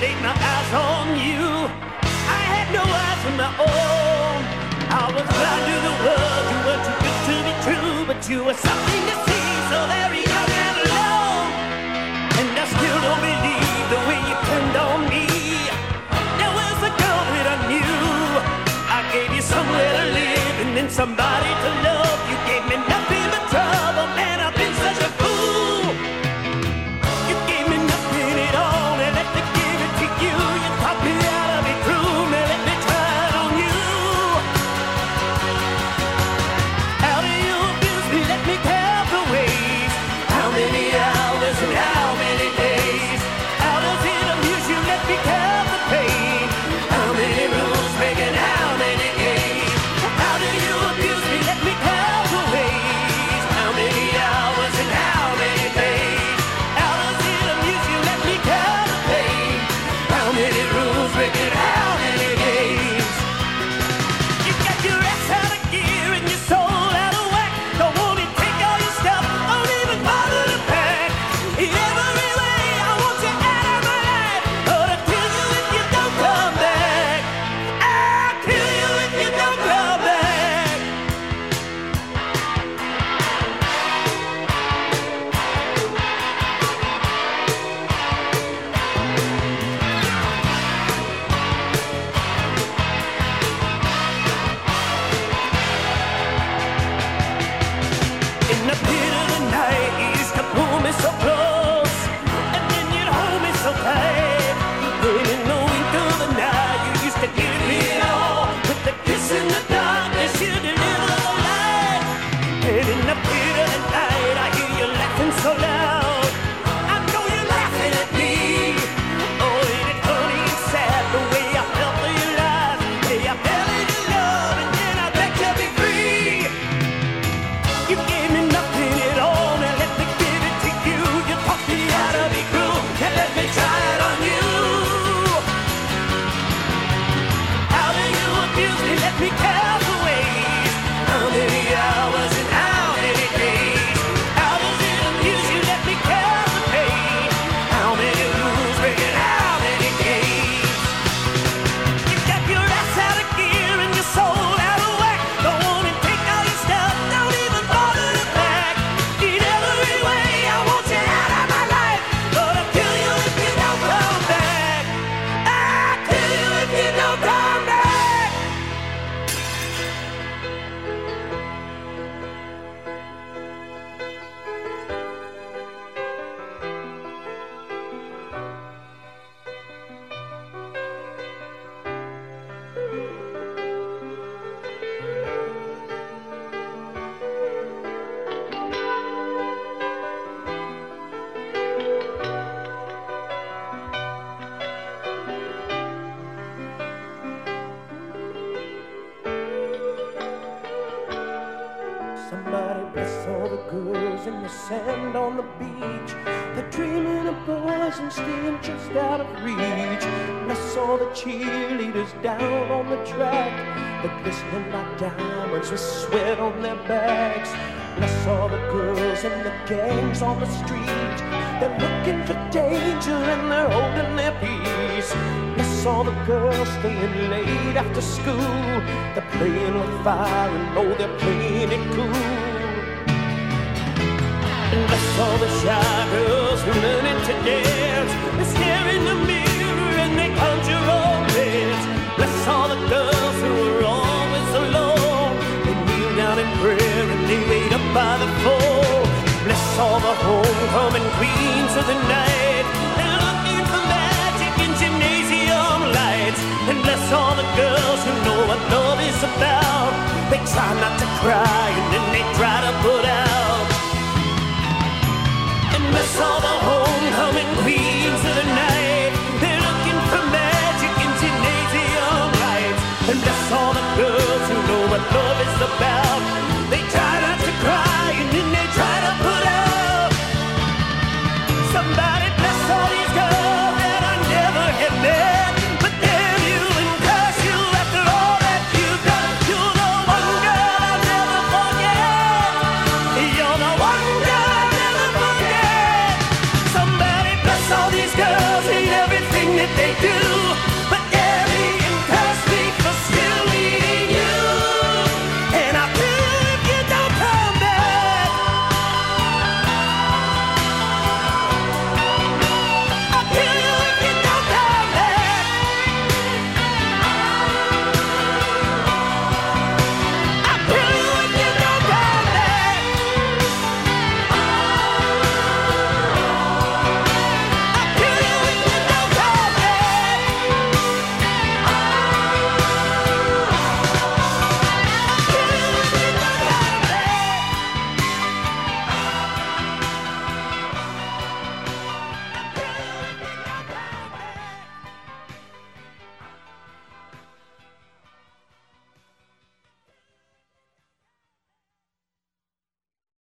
laid my eyes on you. I had no eyes of my own. I was blind to the world. You were too good to be true, but you were something to see, so very young and alone. And I still don't believe the way you turned on me. There was a girl that I knew. I gave you somewhere to live and then somebody to love. You gave me nothing but trouble, man, I've been such a fool. You gave me nothing at all, and let me give it to you. You taught me how to be true, man, let me try it on you. How do you abuse me? Let me count the ways. How many hours and how many days? How does it amuse you? Let me count the pain. How many rules making how many games? How do you abuse me? Let me count the ways. How many hours and how many days? How does it amuse you? Let me count the pain. How many rules making how many games? You got your ass out of gear and your soul out of whack. Don't want to take all your stuff, don't even bother to pack. In every way, I want you out of my life, but I'll kill you if you don't come back. I'll kill you if you don't come back. In the pit of the night, you used to pull me so close, and then you'd hold me so tight. Then in the wink of the night, you used to give me it all. With the kiss in the darkness, you deliver the light. And in the pit of the night, I hear you laughing so loud. I know you're laughing at me. Oh, ain't it funny and sad the way I felt for your lies? Hey, I fell in your love, and then I begged you to be free. You gave me nothing at all, now let me give it to you. You taught me how to be cruel, and let me try it on you. How do you abuse me? Let me count the ways. How many hours and how many days? How does it amuse you? Let me count the pain. How many rules making how many games? You got your ass out of gear and your soul out of whack. Don't want to take all your stuff, don't even bother to pack. In every way, I want you out of my life, but I'll kill you if you don't come back. I'll kill you if you don't come back. Somebody bless all the girls in the sand on the beach. They're dreaming of boys and staying just out of reach. Bless all the cheerleaders down on the track. They're glistening like diamonds with sweat on their backs. Bless all the girls and the gangs on the street. They're looking for danger and they're holding their peace. Bless all the girls staying late after school. They're playing with fire and know they're playing it cool. And bless all the shy girls who learning to dance. They stare in the mirror and they conjure all things. Bless all the girls who are always alone. They kneel down in prayer and they wait up by the phone. Bless all the homecoming queens of the night. They're looking for magic in gymnasium lights. And bless all the girls who know what love is about. They try not to cry and then they try to put out. And bless all the homecoming queens of the night. They're looking for magic in gymnasium lights. And bless all the girls who know what love is about. They try not to cry and then they try to put out. Somebody bless all these girls that I never have met. But damn you and curse you after all that you've done. You're the one girl I'll never if they do.